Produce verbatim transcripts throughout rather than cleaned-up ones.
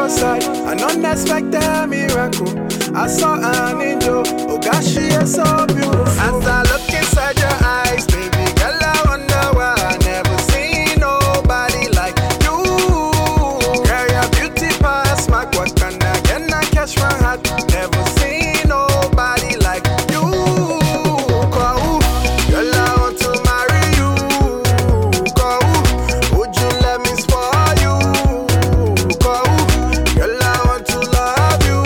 your side. An unexpected miracle. I saw an angel. Oh gosh, she is so beautiful. As I look inside your eyes, baby girl, I wonder why I never seen nobody like you. Girl, your beauty past my question. Again, I catch my heart. Never seen nobody like you. Cause, girl, I want to marry you. Cause, would you let me spoil you? Cause, girl, I want to love you.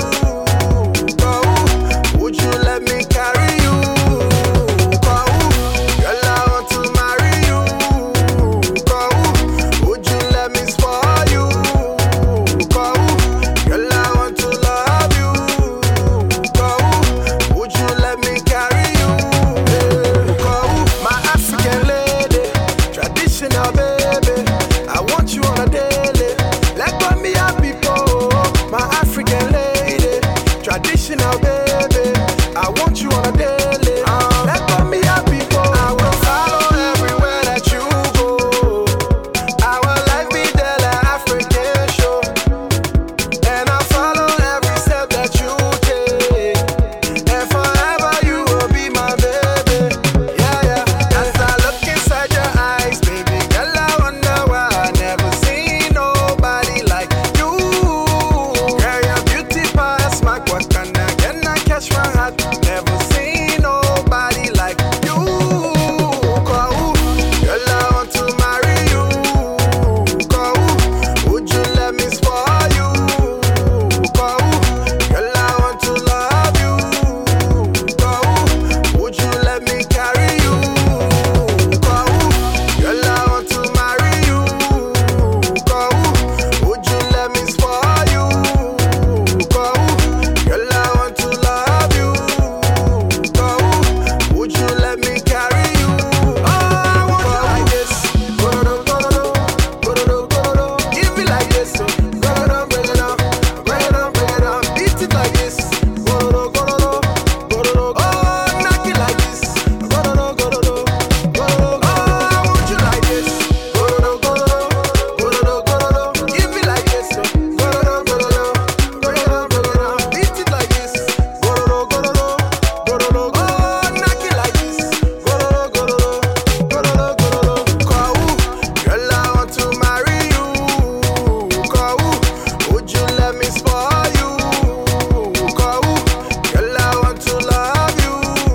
Cause, would you let me carry you? Cause, girl, I want to marry you. Cause, would you let me spoil you? Cause, girl, I want to love you. Cause, would you let me carry you? Cause, my African lady, traditional baby, I want you on a daily. Let go me happy people, my African lady, traditional baby, I want you on a daily. Let go me happy people, I will follow everywhere that you go. Our life be there like African show, and I follow every step that you take, and forever you will be my baby. Yeah, yeah. As I look inside your eyes, baby girl, I wonder why I never seen nobody like you. Girl, your beauty past my question. Again, I catch my heart. Never seen nobody like you. Cause, girl, I want to marry you. Cause, would you let me spoil you? Cause, girl, I want to love you. Cause, would you let me carry you? Cause, girl, I want to marry you. Cause, would you let me spoil you? Cause, girl, I want to love you. Cause, would you let me carry you? Oh, I want you like this. Go-do-do, go-do-do, go-do-do, go-do-do. Give me like this. So, go-do-do, bring it up, bring it up, bring it up. Beat it like this. Go-do-do, go-do-do, go-do-do. Oh, knock it like this. Go-do-do, go-do-do, go-do-do. Oh, I want you like this. Go-do-do, go-do-do, go-do-do, go-do-do. Give me like this. So, go-do-do, go-do-do, bring it up, bring it up. Beat it like this. Go-do-do, go-do-do, go-do-do. Oh, knock it like this. Go-do-do, go-do-do, go-do-do, go-do-do. Cause, girl, I want to marry you. Cause, would you let me spoil you? Cause, girl, I want to love you.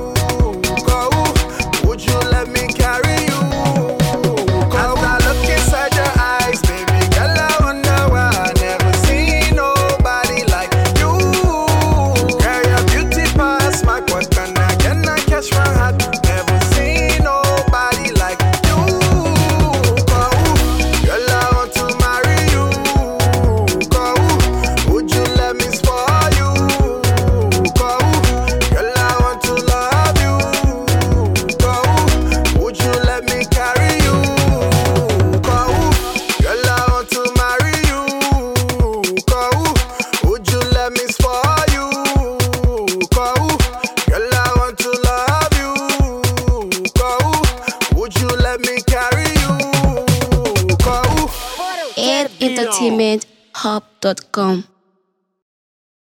Cause, would you let me carry you? As I look inside your eyes, baby girl, I wonder why I never seen nobody like you. Girl, your beauty past my question. Again, I catch my heart. Never seen nobody like you. Cause, girl, I want to marry you. Cause, would you let me spoil you? Cause, girl, I want to love you. Cause, would you let me carry you? Cause, girl, I want to marry you. Cause, would you let me spoil you? Cause, girl, I want to love you. Cause, would you let me carry you? Cause, air entertainment hub dot com